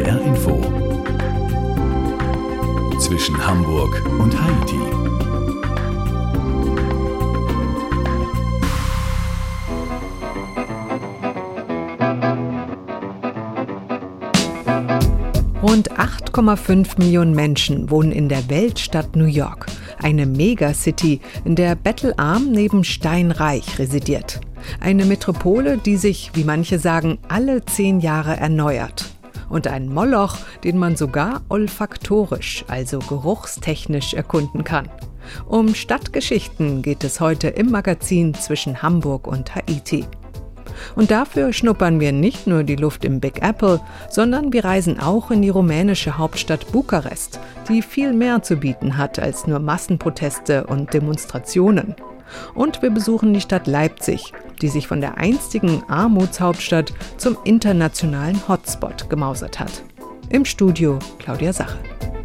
NDR Info zwischen Hamburg und Haiti. Rund 8,5 Millionen Menschen wohnen in der Weltstadt New York, eine Megacity, in der bettelarm neben steinreich residiert. Eine Metropole, die sich, wie manche sagen, alle 10 Jahre erneuert. Und ein Moloch, den man sogar olfaktorisch, also geruchstechnisch erkunden kann. Um Stadtgeschichten geht es heute im Magazin zwischen Hamburg und Haiti. Und dafür schnuppern wir nicht nur die Luft im Big Apple, sondern wir reisen auch in die rumänische Hauptstadt Bukarest, die viel mehr zu bieten hat als nur Massenproteste und Demonstrationen. Und wir besuchen die Stadt Leipzig, die sich von der einstigen Armutshauptstadt zum internationalen Hotspot gemausert hat. Im Studio Claudia Sache.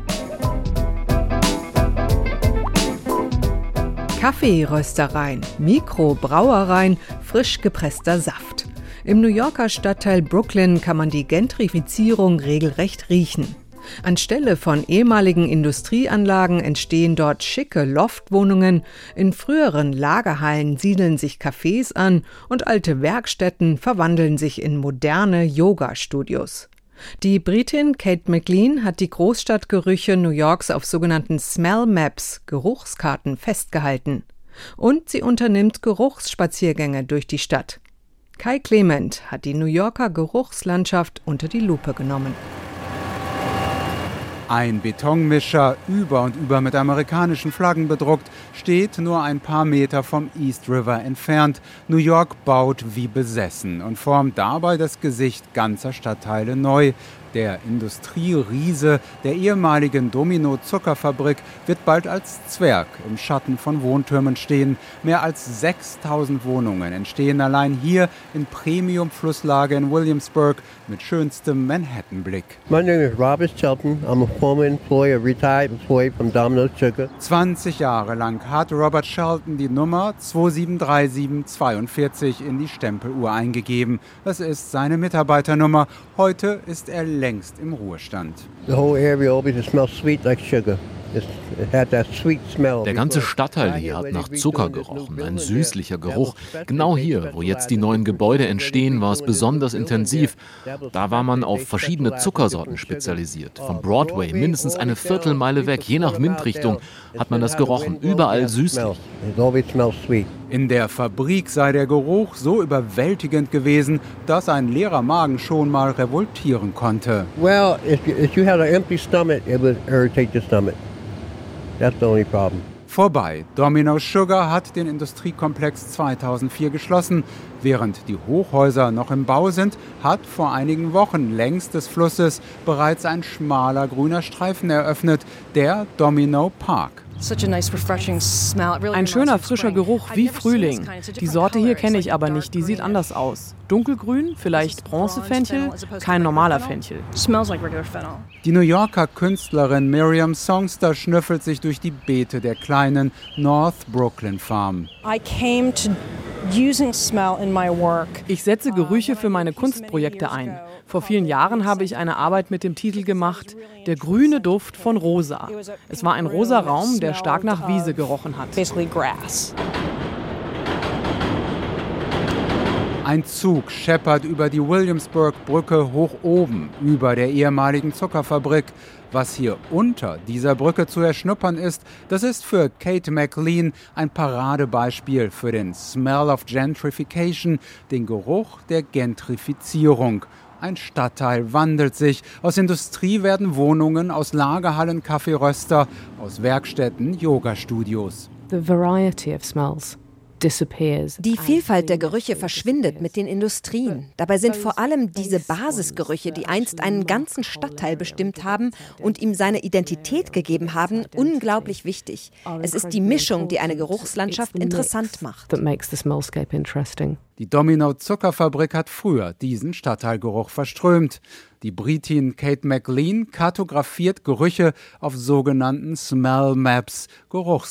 Kaffeeröstereien, Mikrobrauereien, frisch gepresster Saft. Im New Yorker Stadtteil Brooklyn kann man die Gentrifizierung regelrecht riechen. Anstelle von ehemaligen Industrieanlagen entstehen dort schicke Loftwohnungen, in früheren Lagerhallen siedeln sich Cafés an und alte Werkstätten verwandeln sich in moderne Yoga-Studios. Die Britin Kate McLean hat die Großstadtgerüche New Yorks auf sogenannten Smell Maps, Geruchskarten, festgehalten. Und sie unternimmt Geruchsspaziergänge durch die Stadt. Kai Clement hat die New Yorker Geruchslandschaft unter die Lupe genommen. Ein Betonmischer, über und über mit amerikanischen Flaggen bedruckt, steht nur ein paar Meter vom East River entfernt. New York baut wie besessen und formt dabei das Gesicht ganzer Stadtteile neu. Der Industrieriese der ehemaligen Domino-Zuckerfabrik wird bald als Zwerg im Schatten von Wohntürmen stehen. Mehr als 6.000 Wohnungen entstehen allein hier in Premium-Flusslage in Williamsburg mit schönstem Manhattan-Blick. My name is Robert Shelton. I'm a former employee, a retired employee from Domino Sugar. 20 Jahre lang hat Robert Shelton die Nummer 273742 in die Stempeluhr eingegeben. Das ist seine Mitarbeiternummer. Heute ist er längst im Ruhestand. The whole area always smells sweet like sugar. It had that sweet smell. Der ganze Stadtteil hier hat nach Zucker gerochen, ein süßlicher Geruch. Genau hier, wo jetzt die neuen Gebäude entstehen, war es besonders intensiv. Da war man auf verschiedene Zuckersorten spezialisiert. Vom Broadway, mindestens eine Viertelmeile weg, je nach Windrichtung, hat man das gerochen. Überall süßlich. In der Fabrik sei der Geruch so überwältigend gewesen, dass ein leerer Magen schon mal revoltieren konnte. Well, if you had an empty stomach, it would irritate the stomach. That's the only problem. Vorbei. Domino Sugar hat den Industriekomplex 2004 geschlossen. Während die Hochhäuser noch im Bau sind, hat vor einigen Wochen längs des Flusses bereits ein schmaler grüner Streifen eröffnet, der Domino Park. Ein schöner, frischer Geruch wie Frühling. Die Sorte hier kenne ich aber nicht, die sieht anders aus. Dunkelgrün, vielleicht Bronzefenchel, kein normaler Fenchel. Die New Yorker Künstlerin Miriam Songster schnüffelt sich durch die Beete der kleinen North Brooklyn Farm. Ich setze Gerüche für meine Kunstprojekte ein. Vor vielen Jahren habe ich eine Arbeit mit dem Titel gemacht, Der grüne Duft von Rosa. Es war ein rosa Raum, der stark nach Wiese gerochen hat. Ein Zug scheppert über die Williamsburg-Brücke hoch oben, über der ehemaligen Zuckerfabrik. Was hier unter dieser Brücke zu erschnuppern ist, das ist für Kate McLean ein Paradebeispiel für den Smell of Gentrification, den Geruch der Gentrifizierung. Ein Stadtteil wandelt sich. Aus Industrie werden Wohnungen, aus Lagerhallen Kaffeeröster, aus Werkstätten Yoga-Studios. The variety of smells disappears. Die Vielfalt der Gerüche verschwindet mit den Industrien. Dabei sind vor allem diese Basisgerüche, die einst einen ganzen Stadtteil bestimmt haben und ihm seine Identität gegeben haben, unglaublich wichtig. Es ist die Mischung, die eine Geruchslandschaft interessant macht. That makes the smellscape interesting. Die Domino-Zuckerfabrik hat früher diesen Stadtteilgeruch verströmt. Die Britin Kate McLean kartografiert Gerüche auf sogenannten Smell Maps,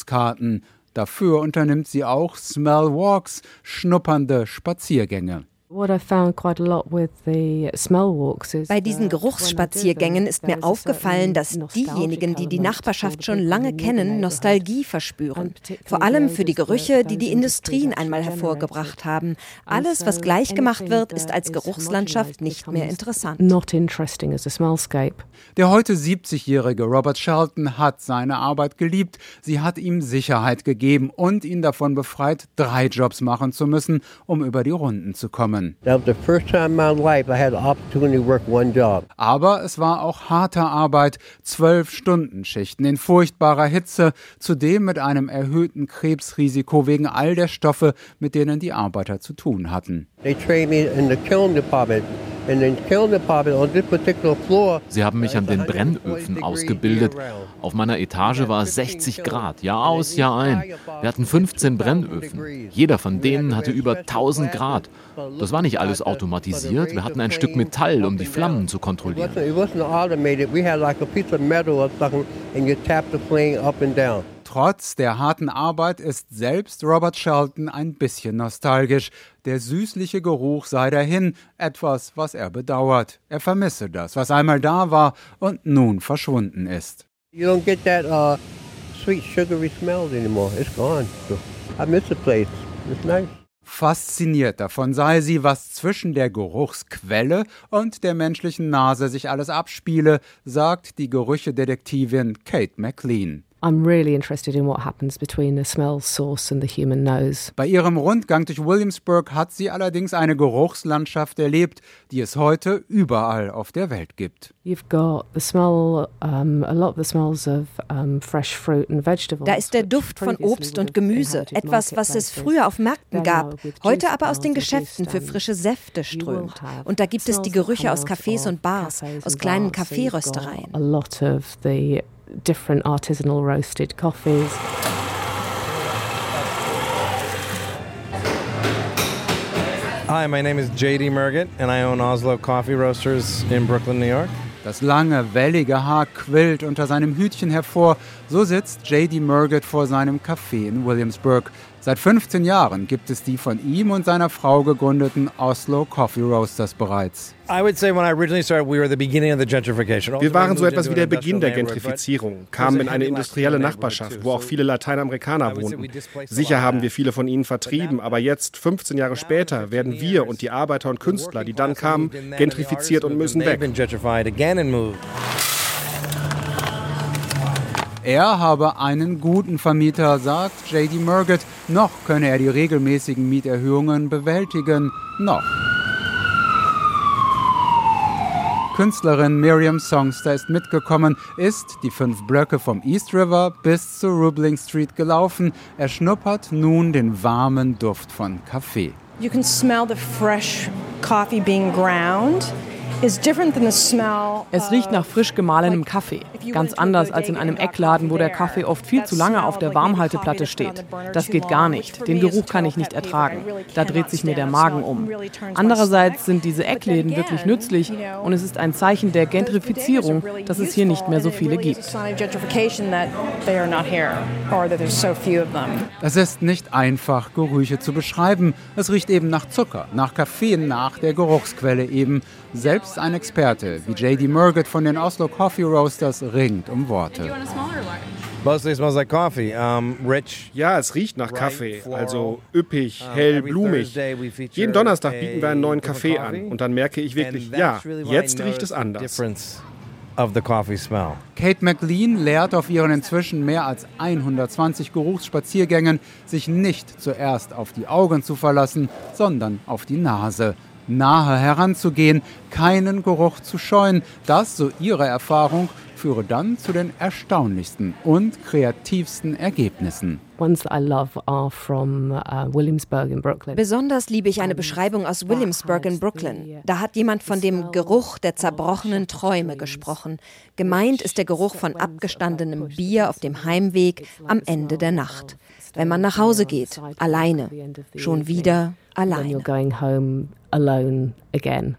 Geruchskarten. Dafür unternimmt sie auch Smell Walks, schnuppernde Spaziergänge. Bei diesen Geruchsspaziergängen ist mir aufgefallen, dass diejenigen, die die Nachbarschaft schon lange kennen, Nostalgie verspüren. Vor allem für die Gerüche, die die Industrien einmal hervorgebracht haben. Alles, was gleich gemacht wird, ist als Geruchslandschaft nicht mehr interessant. Der heute 70-jährige Robert Shelton hat seine Arbeit geliebt. Sie hat ihm Sicherheit gegeben und ihn davon befreit, 3 Jobs machen zu müssen, um über die Runden zu kommen. Aber es war auch harte Arbeit, 12-Stunden-Schichten in furchtbarer Hitze, zudem mit einem erhöhten Krebsrisiko wegen all der Stoffe, mit denen die Arbeiter zu tun hatten. Sie haben mich an den Brennöfen ausgebildet. Auf meiner Etage war es 60 Grad, Jahr aus, Jahr ein. Wir hatten 15 Brennöfen. Jeder von denen hatte über 1000 Grad. Das war nicht alles automatisiert. Wir hatten ein Stück Metall, um die Flammen zu kontrollieren. Trotz der harten Arbeit ist selbst Robert Shelton ein bisschen nostalgisch. Der süßliche Geruch sei dahin, etwas, was er bedauert. Er vermisse das, was einmal da war und nun verschwunden ist. You don't get that sweet, sugary smell anymore. It's gone. So I miss the place. It's nice. Fasziniert davon sei sie, was zwischen der Geruchsquelle und der menschlichen Nase sich alles abspiele, sagt die Gerüchedetektivin Kate McLean. I'm really interested in what happens between the smell source and the human nose. Bei ihrem Rundgang durch Williamsburg hat sie allerdings eine Geruchslandschaft erlebt, die es heute überall auf der Welt gibt. You've got the smell, a lot of the smells of fresh fruit and vegetables. Da ist der Duft von Obst und Gemüse, etwas, was es früher auf Märkten gab, heute aber aus den Geschäften für frische Säfte strömt. Und da gibt es die Gerüche aus Cafés und Bars, aus kleinen Kaffeeröstereien. A lot of the different artisanal roasted coffees. Hi, my name is J.D. Murgett and I own Oslo Coffee Roasters in Brooklyn, New York. Das lange, wellige Haar quillt unter seinem Hütchen hervor. So sitzt J.D. Murgett vor seinem Café in Williamsburg. Seit 15 Jahren gibt es die von ihm und seiner Frau gegründeten Oslo Coffee Roasters bereits. Wir waren so etwas wie der Beginn der Gentrifizierung, kamen in eine industrielle Nachbarschaft, wo auch viele Lateinamerikaner wohnten. Sicher haben wir viele von ihnen vertrieben, aber jetzt, 15 Jahre später, werden wir und die Arbeiter und Künstler, die dann kamen, gentrifiziert und müssen weg. Er habe einen guten Vermieter, sagt J.D. Murgett. Noch könne er die regelmäßigen Mieterhöhungen bewältigen. Noch. Künstlerin Miriam Songster ist mitgekommen, ist die 5 Blöcke vom East River bis zur Roebling Street gelaufen. Er schnuppert nun den warmen Duft von Kaffee. You can smell the fresh coffee being ground. Es riecht nach frisch gemahlenem Kaffee. Ganz anders als in einem Eckladen, wo der Kaffee oft viel zu lange auf der Warmhalteplatte steht. Das geht gar nicht. Den Geruch kann ich nicht ertragen. Da dreht sich mir der Magen um. Andererseits sind diese Eckläden wirklich nützlich und es ist ein Zeichen der Gentrifizierung, dass es hier nicht mehr so viele gibt. Es ist nicht einfach, Gerüche zu beschreiben. Es riecht eben nach Zucker, nach Kaffee, nach der Geruchsquelle eben. Selbst ein Experte wie J.D. Murgett von den Oslo Coffee Roasters ringt um Worte. Mostly smells like coffee. Rich. Ja, es riecht nach Kaffee, also üppig, hell, blumig. Jeden Donnerstag bieten wir einen neuen Kaffee an und dann merke ich wirklich, ja, jetzt riecht es anders. Of the coffee smell. Kate McLean lehrt auf ihren inzwischen mehr als 120 Geruchsspaziergängen, sich nicht zuerst auf die Augen zu verlassen, sondern auf die Nase. Nahe heranzugehen, keinen Geruch zu scheuen, das, so ihre Erfahrung, führe dann zu den erstaunlichsten und kreativsten Ergebnissen. Ones that I love are from Williamsburg in Brooklyn. Besonders liebe ich eine Beschreibung aus Williamsburg in Brooklyn. Da hat jemand von dem Geruch der zerbrochenen Träume gesprochen. Gemeint ist der Geruch von abgestandenem Bier auf dem Heimweg am Ende der Nacht. Wenn man nach Hause geht, alleine, schon wieder alleine. When you're going home alone again.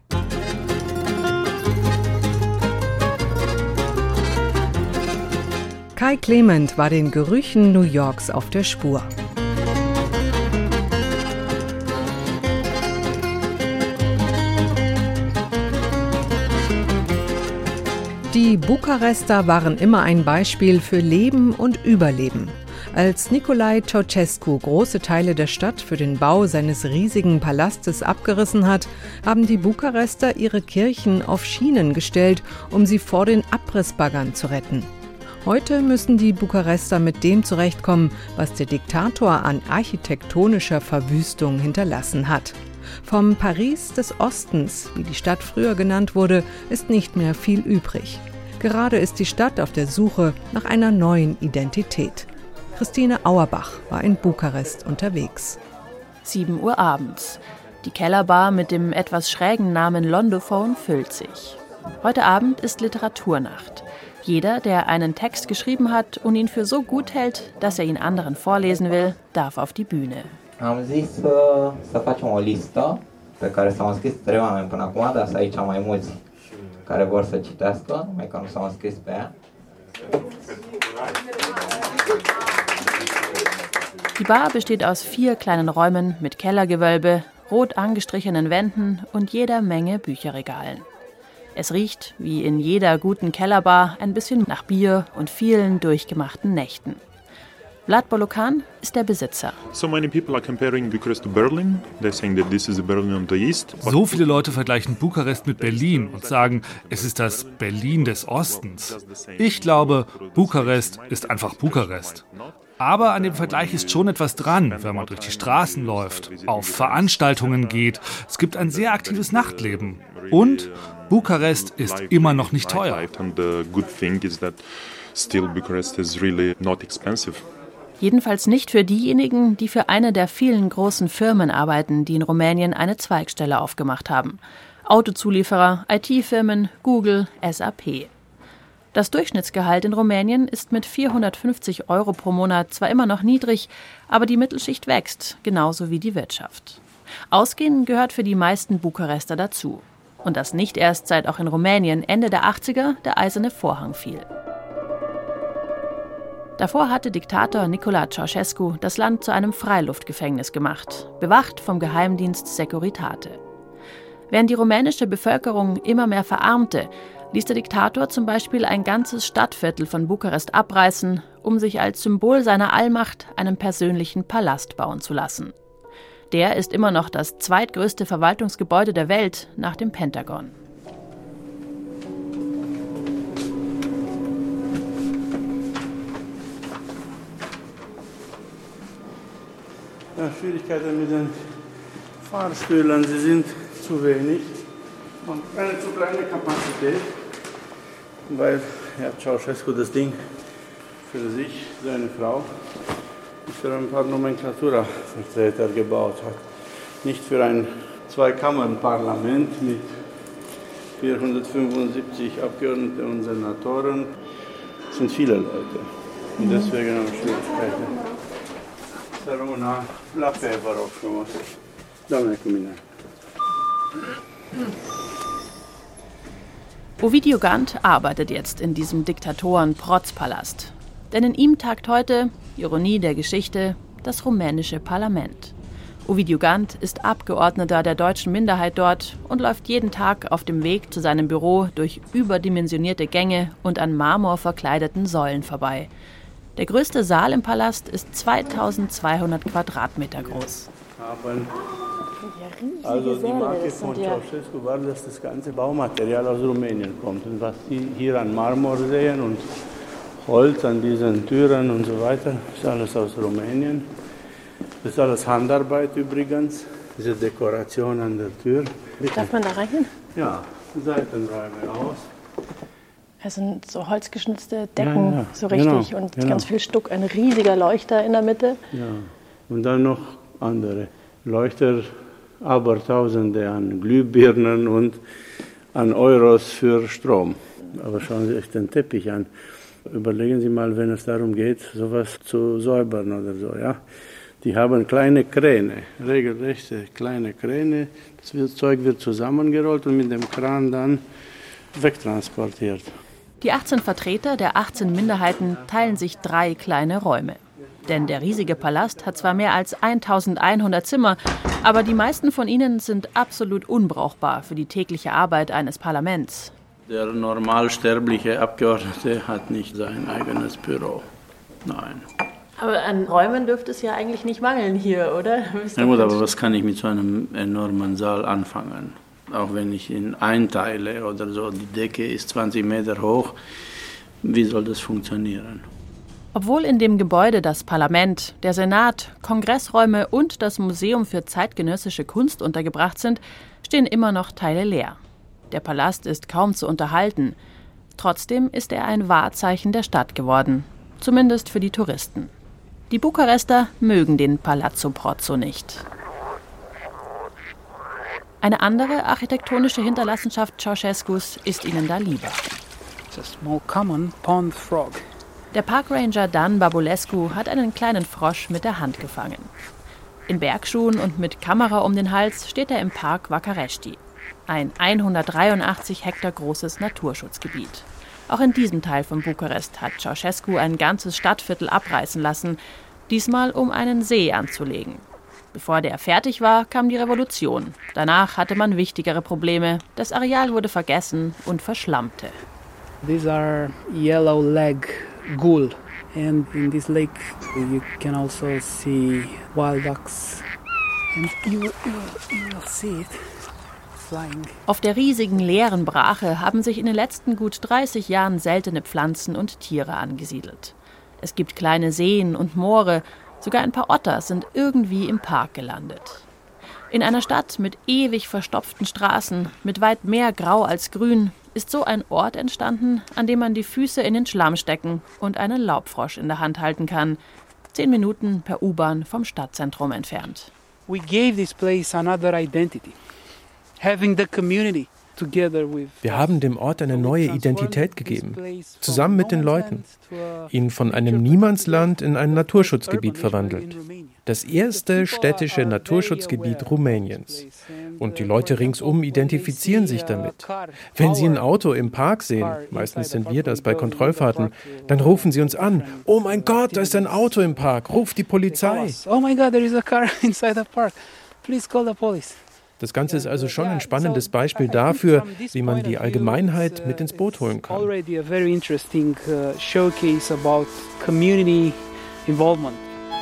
Kai Clement war den Gerüchen New Yorks auf der Spur. Die Bukarester waren immer ein Beispiel für Leben und Überleben. Als Nicolae Ceausescu große Teile der Stadt für den Bau seines riesigen Palastes abgerissen hat, haben die Bukarester ihre Kirchen auf Schienen gestellt, um sie vor den Abrissbaggern zu retten. Heute müssen die Bukarester mit dem zurechtkommen, was der Diktator an architektonischer Verwüstung hinterlassen hat. Vom Paris des Ostens, wie die Stadt früher genannt wurde, ist nicht mehr viel übrig. Gerade ist die Stadt auf der Suche nach einer neuen Identität. Christine Auerbach war in Bukarest unterwegs. 7 Uhr abends. Die Kellerbar mit dem etwas schrägen Namen Londophone füllt sich. Heute Abend ist Literaturnacht. Jeder, der einen Text geschrieben hat und ihn für so gut hält, dass er ihn anderen vorlesen will, darf auf die Bühne. Am zis să facem o listă pe care s-au înscris 3 oameni până acum, dar sunt aici mai mulți care vor să citească, numai că nu s-au înscris pe ea. Die Bar besteht aus 4 kleinen Räumen mit Kellergewölbe, rot angestrichenen Wänden und jeder Menge Bücherregalen. Es riecht, wie in jeder guten Kellerbar, ein bisschen nach Bier und vielen durchgemachten Nächten. Vlad Bolokan ist der Besitzer. So viele Leute vergleichen Bukarest mit Berlin und sagen, es ist das Berlin des Ostens. Ich glaube, Bukarest ist einfach Bukarest. Aber an dem Vergleich ist schon etwas dran, wenn man durch die Straßen läuft, auf Veranstaltungen geht. Es gibt ein sehr aktives Nachtleben. Und Bukarest ist immer noch nicht teuer. Jedenfalls nicht für diejenigen, die für eine der vielen großen Firmen arbeiten, die in Rumänien eine Zweigstelle aufgemacht haben. Autozulieferer, IT-Firmen, Google, SAP. Das Durchschnittsgehalt in Rumänien ist mit 450 € pro Monat zwar immer noch niedrig, aber die Mittelschicht wächst, genauso wie die Wirtschaft. Ausgehen gehört für die meisten Bukarester dazu. Und das nicht erst seit auch in Rumänien Ende der 80er der eiserne Vorhang fiel. Davor hatte Diktator Nicolae Ceausescu das Land zu einem Freiluftgefängnis gemacht, bewacht vom Geheimdienst Securitate. Während die rumänische Bevölkerung immer mehr verarmte, ließ der Diktator zum Beispiel ein ganzes Stadtviertel von Bukarest abreißen, um sich als Symbol seiner Allmacht einen persönlichen Palast bauen zu lassen. Der ist immer noch das zweitgrößte Verwaltungsgebäude der Welt nach dem Pentagon. Ja, Schwierigkeiten mit den Fahrstühlen, sie sind zu wenig und eine zu kleine Kapazität, weil Herr Ceausescu das Ding für sich, seine Frau, für ein paar Nomenklatura-Vertreter gebaut hat. Nicht für ein Zweikammernparlament mit 475 Abgeordneten und Senatoren. Das sind viele Leute und deswegen haben wir Schwierigkeiten. Ovidiu Gant arbeitet jetzt in diesem Diktatoren-Protzpalast. Denn in ihm tagt heute, Ironie der Geschichte, das rumänische Parlament. Ovidiu Gant ist Abgeordneter der deutschen Minderheit dort und läuft jeden Tag auf dem Weg zu seinem Büro durch überdimensionierte Gänge und an Marmor verkleideten Säulen vorbei. Der größte Saal im Palast ist 2200 Quadratmeter groß. Also die Marke von Ceausescu war, dass das ganze Baumaterial aus Rumänien kommt. Und was Sie hier an Marmor sehen und Holz an diesen Türen und so weiter, ist alles aus Rumänien. Das ist alles Handarbeit übrigens, diese Dekoration an der Tür. Darf man da rein? Ja, Seitenräume aus. Es sind so holzgeschnitzte Decken, ja, so richtig, genau, und ganz viel Stuck, ein riesiger Leuchter in der Mitte. Ja, und dann noch andere Leuchter, aber Tausende an Glühbirnen und an Euros für Strom. Aber schauen Sie sich den Teppich an. Überlegen Sie mal, wenn es darum geht, sowas zu säubern oder so, ja. Die haben kleine Kräne, regelrechte kleine Kräne. Das Zeug wird zusammengerollt und mit dem Kran dann wegtransportiert. Die 18 Vertreter der 18 Minderheiten teilen sich 3 kleine Räume. Denn der riesige Palast hat zwar mehr als 1100 Zimmer, aber die meisten von ihnen sind absolut unbrauchbar für die tägliche Arbeit eines Parlaments. Der normalsterbliche Abgeordnete hat nicht sein eigenes Büro. Nein. Aber an Räumen dürfte es ja eigentlich nicht mangeln hier, oder? Na gut, aber was kann ich mit so einem enormen Saal anfangen? Auch wenn ich ihn einteile oder so, die Decke ist 20 Meter hoch, wie soll das funktionieren? Obwohl in dem Gebäude das Parlament, der Senat, Kongressräume und das Museum für zeitgenössische Kunst untergebracht sind, stehen immer noch Teile leer. Der Palast ist kaum zu unterhalten. Trotzdem ist er ein Wahrzeichen der Stadt geworden, zumindest für die Touristen. Die Bukarester mögen den Palazzo Prozzo nicht. Eine andere architektonische Hinterlassenschaft Ceausescus ist ihnen da lieber. Der Parkranger Dan Babulescu hat einen kleinen Frosch mit der Hand gefangen. In Bergschuhen und mit Kamera um den Hals steht er im Park Vakarești, ein 183 Hektar großes Naturschutzgebiet. Auch in diesem Teil von Bukarest hat Ceausescu ein ganzes Stadtviertel abreißen lassen, diesmal um einen See anzulegen. Bevor der fertig war, kam die Revolution. Danach hatte man wichtigere Probleme. Das Areal wurde vergessen und verschlammte. These are yellow leg gull, and in this lake you can also see wild ducks, and you will see it flying. Auf der riesigen leeren Brache haben sich in den letzten gut 30 Jahren seltene Pflanzen und Tiere angesiedelt. Es gibt kleine Seen und Moore, sogar ein paar Otter sind irgendwie im Park gelandet. In einer Stadt mit ewig verstopften Straßen, mit weit mehr Grau als Grün, ist so ein Ort entstanden, an dem man die Füße in den Schlamm stecken und einen Laubfrosch in der Hand halten kann. 10 Minuten per U-Bahn vom Stadtzentrum entfernt. We gave this place another identity. Having the community together with. Wir haben dem Ort eine neue Identität gegeben, zusammen mit den Leuten, ihn von einem Niemandsland in ein Naturschutzgebiet verwandelt. Das erste städtische Naturschutzgebiet Rumäniens. Und die Leute ringsum identifizieren sich damit. Wenn sie ein Auto im Park sehen, meistens sind wir das bei Kontrollfahrten, dann rufen sie uns an. Oh mein Gott, da ist ein Auto im Park, ruf die Polizei. Oh my God, there is a car inside the park. Please call the police. Das Ganze ist also schon ein spannendes Beispiel dafür, wie man die Allgemeinheit mit ins Boot holen kann. Already a very interesting showcase about community involvement.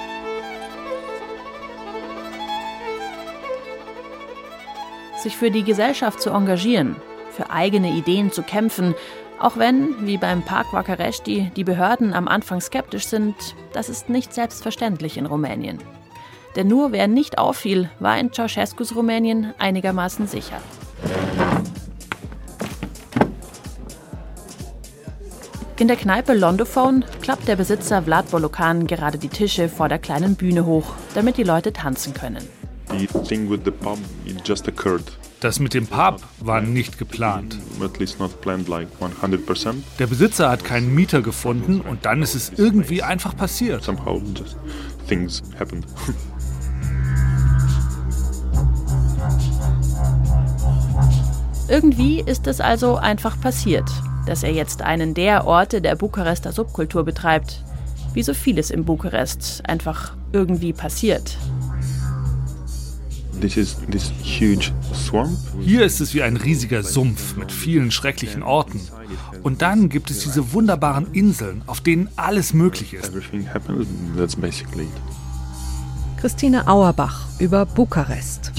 Sich für die Gesellschaft zu engagieren, für eigene Ideen zu kämpfen, auch wenn, wie beim Park Vakarești, die Behörden am Anfang skeptisch sind, das ist nicht selbstverständlich in Rumänien. Denn nur wer nicht auffiel, war in Ceausescus Rumänien einigermaßen sicher. In der Kneipe Londophone klappt der Besitzer Vlad Bolocan gerade die Tische vor der kleinen Bühne hoch, damit die Leute tanzen können. Das mit dem Pub war nicht geplant. Der Besitzer hat keinen Mieter gefunden und dann ist es irgendwie einfach passiert. Irgendwie ist es also einfach passiert, dass er jetzt einen der Orte der Bukarester Subkultur betreibt. Wie so vieles in Bukarest einfach irgendwie passiert. Hier ist es wie ein riesiger Sumpf mit vielen schrecklichen Orten. Und dann gibt es diese wunderbaren Inseln, auf denen alles möglich ist. Christine Auerbach über Bukarest.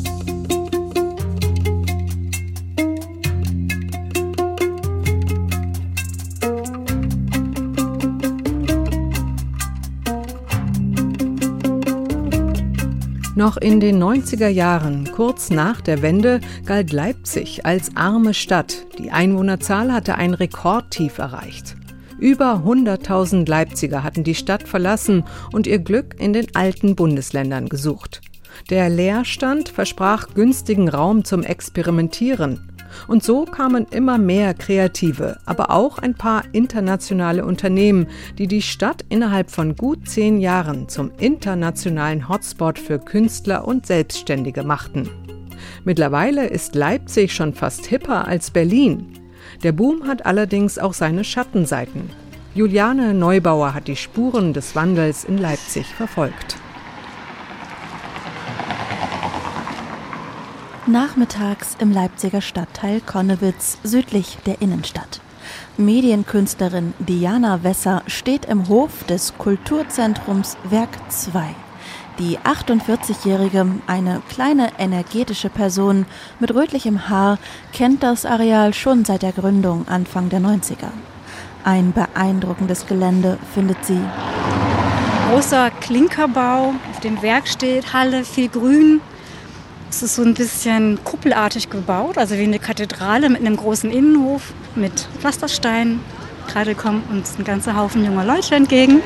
Noch in den 90er Jahren, kurz nach der Wende, galt Leipzig als arme Stadt. Die Einwohnerzahl hatte ein Rekordtief erreicht. Über 100.000 Leipziger hatten die Stadt verlassen und ihr Glück in den alten Bundesländern gesucht. Der Leerstand versprach günstigen Raum zum Experimentieren. Und so kamen immer mehr Kreative, aber auch ein paar internationale Unternehmen, die die Stadt innerhalb von gut 10 Jahren zum internationalen Hotspot für Künstler und Selbstständige machten. Mittlerweile ist Leipzig schon fast hipper als Berlin. Der Boom hat allerdings auch seine Schattenseiten. Juliane Neubauer hat die Spuren des Wandels in Leipzig verfolgt. Nachmittags im Leipziger Stadtteil Connewitz südlich der Innenstadt. Medienkünstlerin Diana Wesser steht im Hof des Kulturzentrums Werk 2. Die 48-Jährige, eine kleine energetische Person mit rötlichem Haar, kennt das Areal schon seit der Gründung Anfang der 90er. Ein beeindruckendes Gelände findet sie. Großer Klinkerbau, auf dem Werk steht, Halle, viel Grün. Es ist so ein bisschen kuppelartig gebaut, also wie eine Kathedrale mit einem großen Innenhof mit Pflastersteinen. Gerade kommen uns ein ganzer Haufen junger Leute entgegen.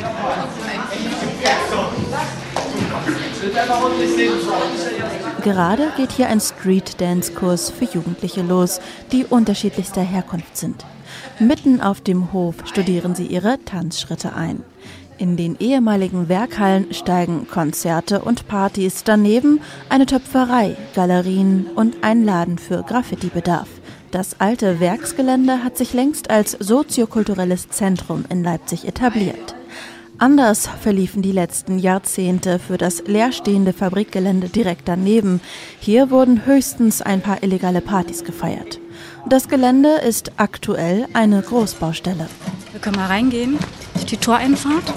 Gerade geht hier ein Street-Dance-Kurs für Jugendliche los, die unterschiedlichster Herkunft sind. Mitten auf dem Hof studieren sie ihre Tanzschritte ein. In den ehemaligen Werkhallen steigen Konzerte und Partys, daneben eine Töpferei, Galerien und ein Laden für Graffiti-Bedarf. Das alte Werksgelände hat sich längst als soziokulturelles Zentrum in Leipzig etabliert. Anders verliefen die letzten Jahrzehnte für das leerstehende Fabrikgelände direkt daneben. Hier wurden höchstens ein paar illegale Partys gefeiert. Das Gelände ist aktuell eine Großbaustelle. Wir können mal reingehen durch die Toreinfahrt.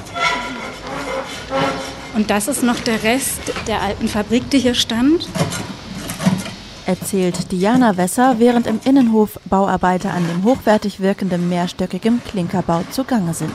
Und das ist noch der Rest der alten Fabrik, die hier stand. Erzählt Diana Wesser, während im Innenhof Bauarbeiter an dem hochwertig wirkenden mehrstöckigen Klinkerbau zugange sind.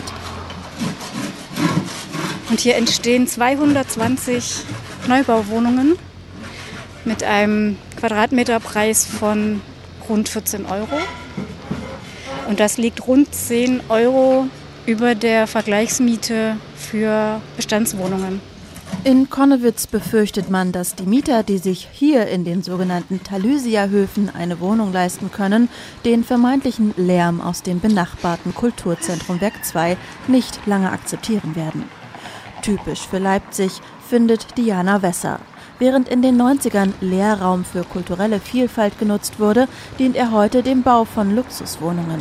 Und hier entstehen 220 Neubauwohnungen mit einem Quadratmeterpreis von rund 14 €. Und das liegt rund 10 € über der Vergleichsmiete für Bestandswohnungen. In Connewitz befürchtet man, dass die Mieter, die sich hier in den sogenannten Thalysia-Höfen eine Wohnung leisten können, den vermeintlichen Lärm aus dem benachbarten Kulturzentrum Werk 2 nicht lange akzeptieren werden. Typisch für Leipzig, findet Diana Wesser. Während in den 90ern Leerraum für kulturelle Vielfalt genutzt wurde, dient er heute dem Bau von Luxuswohnungen.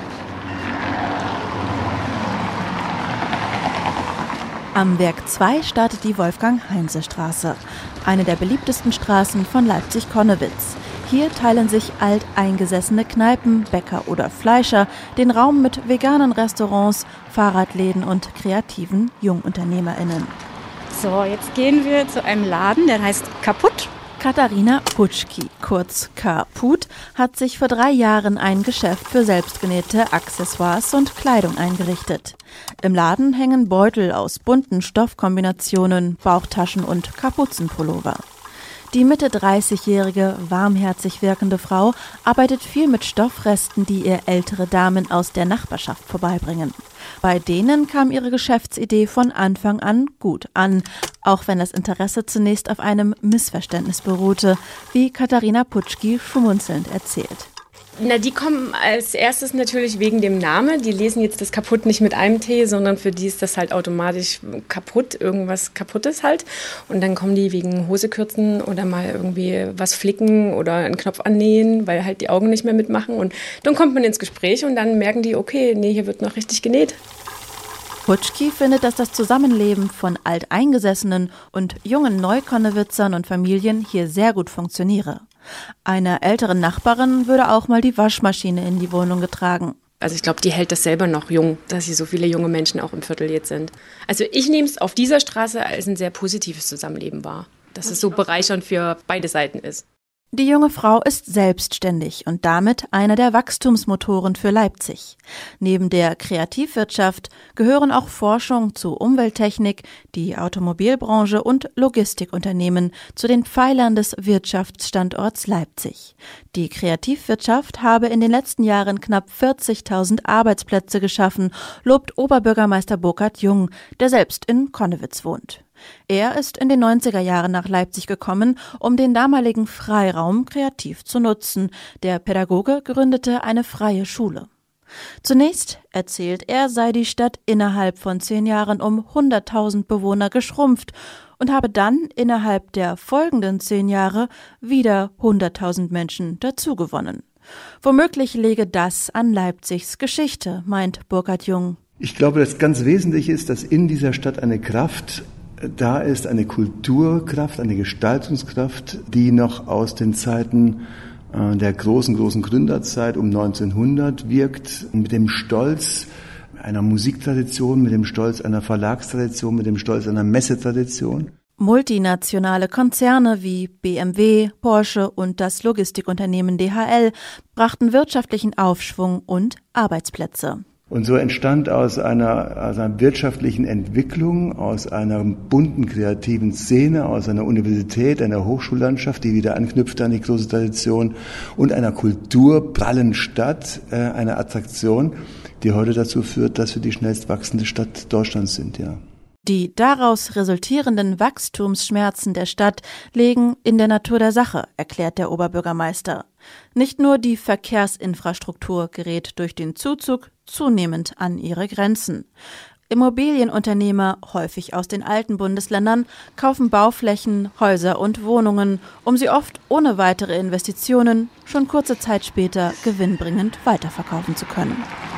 Am Werk 2 startet die Wolfgang-Heinze-Straße, eine der beliebtesten Straßen von Leipzig-Connewitz. Hier teilen sich alteingesessene Kneipen, Bäcker oder Fleischer den Raum mit veganen Restaurants, Fahrradläden und kreativen JungunternehmerInnen. So, jetzt gehen wir zu einem Laden, der heißt Kaputt. Katharina Putschki, kurz Kaput, hat sich vor 3 Jahren ein Geschäft für selbstgenähte Accessoires und Kleidung eingerichtet. Im Laden hängen Beutel aus bunten Stoffkombinationen, Bauchtaschen und Kapuzenpullover. Die Mitte 30-jährige, warmherzig wirkende Frau arbeitet viel mit Stoffresten, die ihr ältere Damen aus der Nachbarschaft vorbeibringen. Bei denen kam ihre Geschäftsidee von Anfang an gut an, auch wenn das Interesse zunächst auf einem Missverständnis beruhte, wie Katharina Putschki schmunzelnd erzählt. Na, die kommen als erstes natürlich wegen dem Namen. Die lesen jetzt das Kaputt nicht mit einem T, sondern für die ist das halt automatisch kaputt, irgendwas Kaputtes halt. Und dann kommen die wegen Hosekürzen oder mal irgendwie was flicken oder einen Knopf annähen, weil halt die Augen nicht mehr mitmachen. Und dann kommt man ins Gespräch und dann merken die, okay, nee, hier wird noch richtig genäht. Putschki findet, dass das Zusammenleben von Alteingesessenen und jungen Neukonnewitzern und Familien hier sehr gut funktioniere. Einer älteren Nachbarin würde auch mal die Waschmaschine in die Wohnung getragen. Also ich glaube, die hält das selber noch jung, dass hier so viele junge Menschen auch im Viertel jetzt sind. Also ich nehme es auf dieser Straße als ein sehr positives Zusammenleben wahr, dass es so bereichernd für beide Seiten ist. Die junge Frau ist selbstständig und damit einer der Wachstumsmotoren für Leipzig. Neben der Kreativwirtschaft gehören auch Forschung zu Umwelttechnik, die Automobilbranche und Logistikunternehmen zu den Pfeilern des Wirtschaftsstandorts Leipzig. Die Kreativwirtschaft habe in den letzten Jahren knapp 40.000 Arbeitsplätze geschaffen, lobt Oberbürgermeister Burkhard Jung, der selbst in Connewitz wohnt. Er ist in den 90er Jahren nach Leipzig gekommen, um den damaligen Freiraum kreativ zu nutzen. Der Pädagoge gründete eine freie Schule. Zunächst, erzählt er, sei die Stadt innerhalb von 10 Jahren um 100.000 Bewohner geschrumpft und habe dann innerhalb der folgenden 10 Jahre wieder 100.000 Menschen dazugewonnen. Womöglich läge das an Leipzigs Geschichte, meint Burkhard Jung. Ich glaube, dass ganz wesentlich ist, dass in dieser Stadt eine Kraft Da ist eine Kulturkraft, eine Gestaltungskraft, die noch aus den Zeiten der großen Gründerzeit um 1900 wirkt, mit dem Stolz einer Musiktradition, mit dem Stolz einer Verlagstradition, mit dem Stolz einer Messetradition. Multinationale Konzerne wie BMW, Porsche und das Logistikunternehmen DHL brachten wirtschaftlichen Aufschwung und Arbeitsplätze. Und so entstand aus einer wirtschaftlichen Entwicklung, aus einer bunten, kreativen Szene, aus einer Universität, einer Hochschullandschaft, die wieder anknüpfte an die große Tradition, und einer kulturprallen Stadt, einer Attraktion, die heute dazu führt, dass wir die schnellst wachsende Stadt Deutschlands sind, ja. Die daraus resultierenden Wachstumsschmerzen der Stadt liegen in der Natur der Sache, erklärt der Oberbürgermeister. Nicht nur die Verkehrsinfrastruktur gerät durch den Zuzug zunehmend an ihre Grenzen. Immobilienunternehmer, häufig aus den alten Bundesländern, kaufen Bauflächen, Häuser und Wohnungen, um sie oft ohne weitere Investitionen schon kurze Zeit später gewinnbringend weiterverkaufen zu können.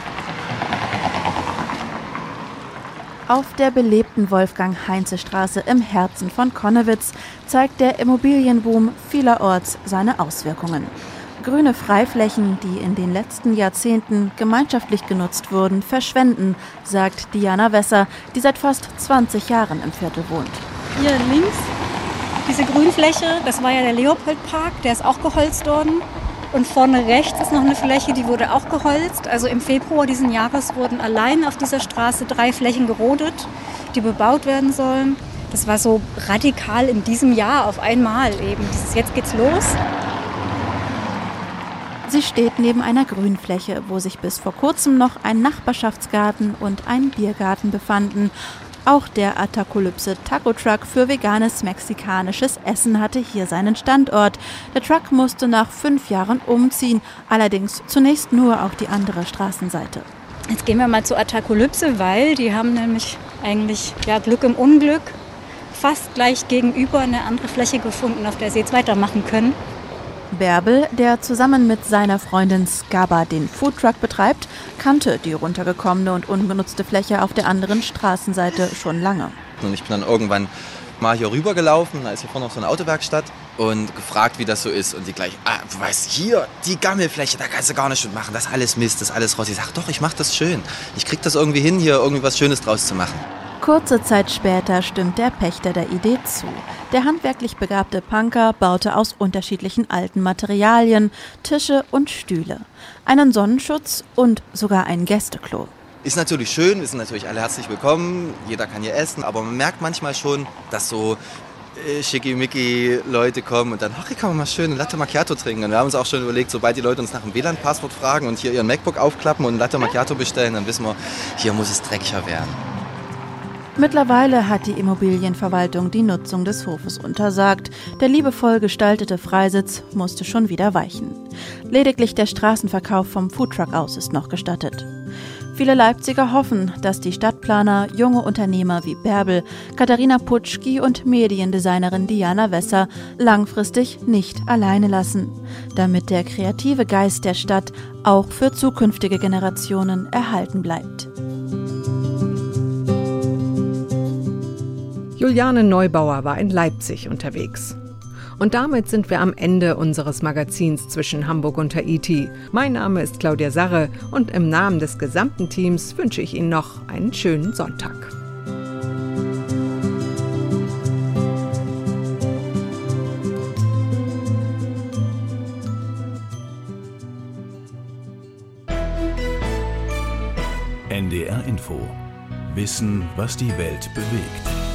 Auf der belebten Wolfgang-Heinze-Straße im Herzen von Connewitz zeigt der Immobilienboom vielerorts seine Auswirkungen. Grüne Freiflächen, die in den letzten Jahrzehnten gemeinschaftlich genutzt wurden, verschwenden, sagt Diana Wesser, die seit fast 20 Jahren im Viertel wohnt. Hier links, diese Grünfläche, das war ja der Leopoldpark, der ist auch geholzt worden. Und vorne rechts ist noch eine Fläche, die wurde auch geholzt. Also im Februar diesen Jahres wurden allein auf dieser Straße 3 Flächen gerodet, die bebaut werden sollen. Das war so radikal in diesem Jahr auf einmal eben. Jetzt geht's los. Sie steht neben einer Grünfläche, wo sich bis vor kurzem noch ein Nachbarschaftsgarten und ein Biergarten befanden. Auch der Atakolypse Taco Truck für veganes mexikanisches Essen hatte hier seinen Standort. Der Truck musste nach 5 Jahren umziehen, allerdings zunächst nur auf die andere Straßenseite. Jetzt gehen wir mal zu Atakolypse, weil die haben nämlich eigentlich Glück im Unglück fast gleich gegenüber eine andere Fläche gefunden, auf der sie jetzt weitermachen können. Bärbel, der zusammen mit seiner Freundin Skaba den Foodtruck betreibt, kannte die runtergekommene und ungenutzte Fläche auf der anderen Straßenseite schon lange. Und ich bin dann irgendwann mal hier rüber gelaufen, da ist hier vorne noch so eine Autowerkstatt, und gefragt, wie das so ist. Und die gleich, du weißt, hier, die Gammelfläche, da kannst du gar nicht machen, das ist alles Mist, das ist alles raus. Ich sag, doch, ich mach das schön. Ich krieg das irgendwie hin, hier irgendwie was Schönes draus zu machen. Kurze Zeit später stimmt der Pächter der Idee zu. Der handwerklich begabte Punker baute aus unterschiedlichen alten Materialien Tische und Stühle, einen Sonnenschutz und sogar ein Gästeklo. Ist natürlich schön, wir sind natürlich alle herzlich willkommen, jeder kann hier essen, aber man merkt manchmal schon, dass so schickimicki Leute kommen und dann, hier kann man mal schön ein Latte Macchiato trinken. Und wir haben uns auch schon überlegt, sobald die Leute uns nach dem WLAN-Passwort fragen und hier ihren MacBook aufklappen und ein Latte Macchiato bestellen, dann wissen wir, hier muss es dreckiger werden. Mittlerweile hat die Immobilienverwaltung die Nutzung des Hofes untersagt. Der liebevoll gestaltete Freisitz musste schon wieder weichen. Lediglich der Straßenverkauf vom Foodtruck aus ist noch gestattet. Viele Leipziger hoffen, dass die Stadtplaner junge Unternehmer wie Bärbel, Katharina Putschki und Mediendesignerin Diana Wesser langfristig nicht alleine lassen, damit der kreative Geist der Stadt auch für zukünftige Generationen erhalten bleibt. Juliane Neubauer war in Leipzig unterwegs. Und damit sind wir am Ende unseres Magazins zwischen Hamburg und Haiti. Mein Name ist Claudia Sarre und im Namen des gesamten Teams wünsche ich Ihnen noch einen schönen Sonntag. NDR Info. Wissen, was die Welt bewegt.